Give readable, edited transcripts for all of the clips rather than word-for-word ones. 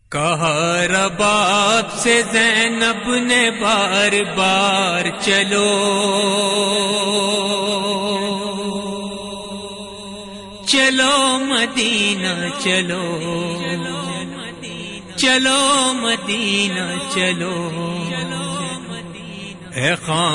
کہا رباب سے زینب نے بار بار چلو چلو مدینہ چلو چلو مدینہ چلو، اے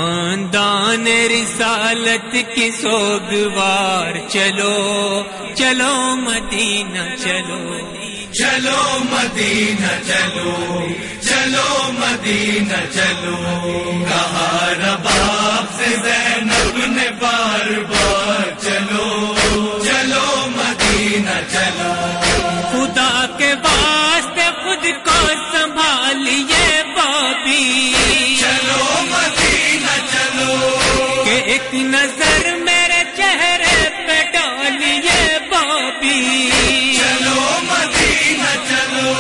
خاندان رسالت کی سوگوار چلو چلو مدینہ چلو چلو مدینہ چلو چلو مدینہ چلو، کہا رباب سے زینب نے بار بار چلو چلو مدینہ چلو، خدا کے واسطے خود کو سنبھالیے بابی چلو مدینہ چلو، کہ ایک نظر میرے چہرے پہ ڈالیے بابی چلو مدینہ چلو،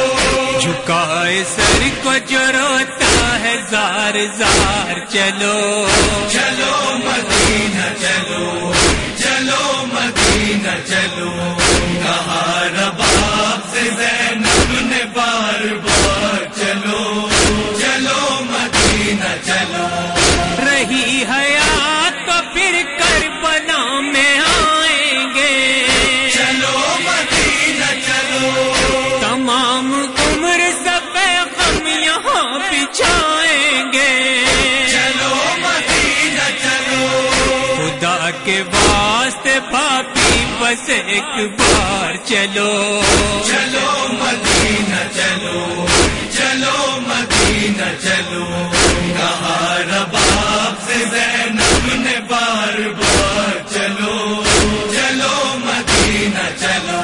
جھکائے سر کو جو روتا ہے زار زار چلو چلو مدینہ چلو چلو مدینہ چلو، کہا رباب سے زینب نے بار بار چلو چلو مدینہ چلو، رہی حیات تو پھر کربلا میں آئیں گے چلو مدینہ چلو، تمام عمر سب غم یہاں بچھائیں گے چلو مدینہ چلو، خدا کے واسطے بھابھی بس ایک بار چلو چلو مدینہ چلو چلو مدینہ چلو، کہا رباب سے زینب نے بار بار چلو چلو مدینہ چلو،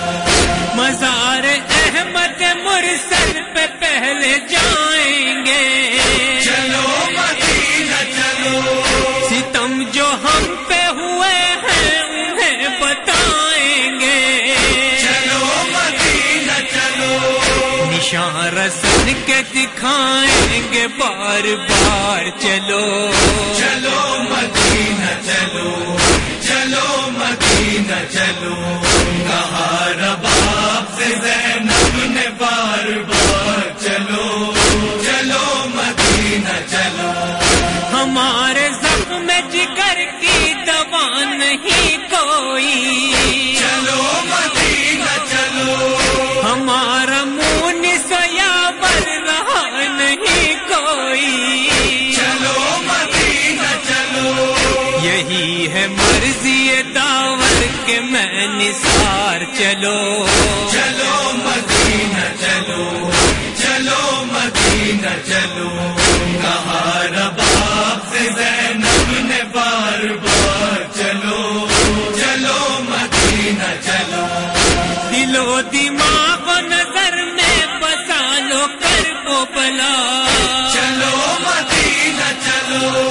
مزار احمد مرسل پہ پہلے جائیں گے چلو مدینہ چلو، ستم جو ہم پہ ہوئے ہیں انہیں بتائیں گے چلو مدینہ چلو، نشان رسن کے دکھائیں گے بار بار چلو چلو مدینہ چلو چلو مدینہ چلو، کہا رباب سے زینب نے بار بار چلو چلو مدینہ چلو، ہمارے زخم جگر کی دوا نہیں کوئی چلو مدینہ چلو، ہمارا منہ سیاور رہا نہیں کوئی چلو مدینہ چلو، یہی ہے مرضی داور کے میں نثار چلو چلو مدینہ چلو چلو مدینہ چلو، کہا رباب سے زینب نے بار بار چلو چلو مدینہ چلو، دل و دماغ و نظر میں بسا لو کرب بلا چلو مدینہ چلو،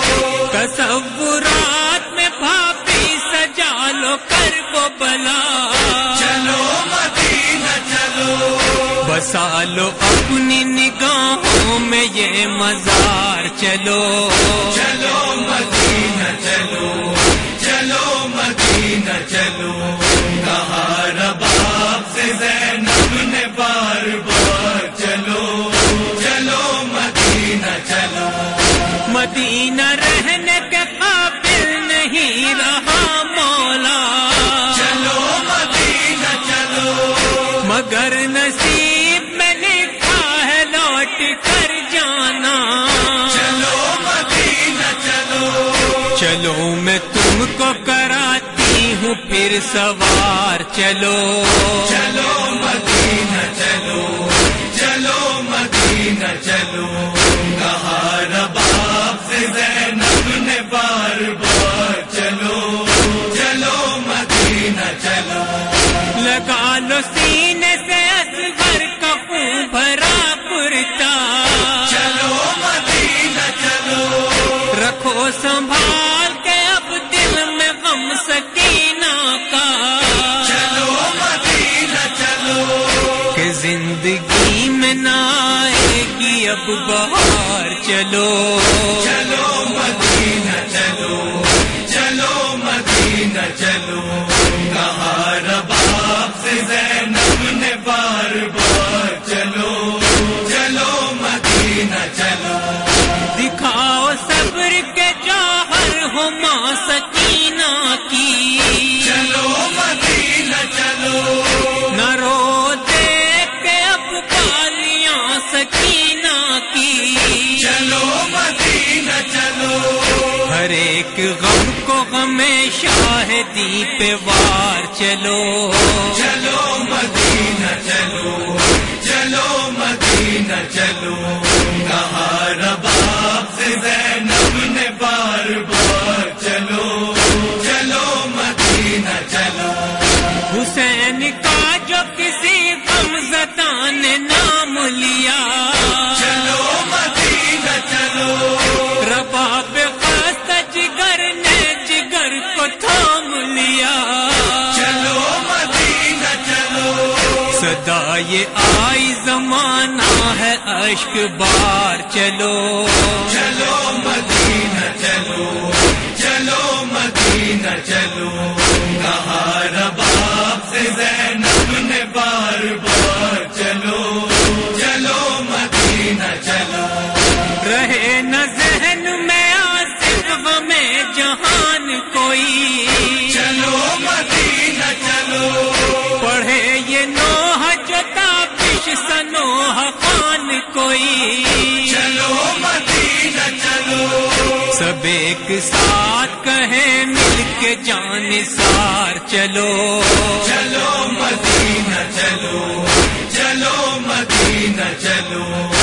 تصورات میں بھابھی سجا لو کرب بلا چلو مدینہ چلو، بسا لو اپنی نگاہوں میں یہ مزار چلو چلو مدینہ چلو چلو مدینہ چلو، کہا رباب سے زینب نے بار بار چلو چلو مدینہ چلو، مدینہ رہنے کے قابل نہیں رہا مولا چلو مدینہ چلو، مگر نصیب میں لکھا ہے لوٹ کر جانا چلو مدینہ چلو، چلو میں تم کو کراتی ہوں پھر سوار چلو چلو مدینہ چلو چلو مدینہ چلو، کہا رباب سے زینب نے بار بار چلو چلو مدینہ چلو، لگا لو سینے سے اصغر کا خون بھرا کرتا چلو مدینہ چلو، رکھو سنبھال کے اب دل میں غم سکینہ کا چلو مدینہ چلو، کہ زندگی میں نہ آئے گی اب بہار چلو چلو مدینہ چلو چلو مدینہ چلو، کہا رباب سے زینب نے بار بار چلو میں شاہدی پہ وار چلو چلو مدینہ چلو چلو مدینہ چلو کہا رباب سے زینب نے بار بار چلو چلو مدینہ چلو حسین کا جو کسی غمزدہ نے نام لیا چلو مدینہ چلو رباب خستہ جگر نے جگر کو تھام لیا چلو مدینہ چلو صدا یہ آئی زمانہ ہے اشک بار چلو چلو مدینہ چلو چلو مدینہ چلو کہا رباب سے زینب نے بار بار چلو چلو مدینہ چلو رہے نہ ذہن میں آصف میں جہان کوئی چلو مدینہ چلو پڑھے یہ نوح جو تابش سنوح خان کوئی چلو مدینہ چلو سب ایک ساتھ کہیں مل کے جان سار چلو چلو مدینہ چلو چلو مدینہ چلو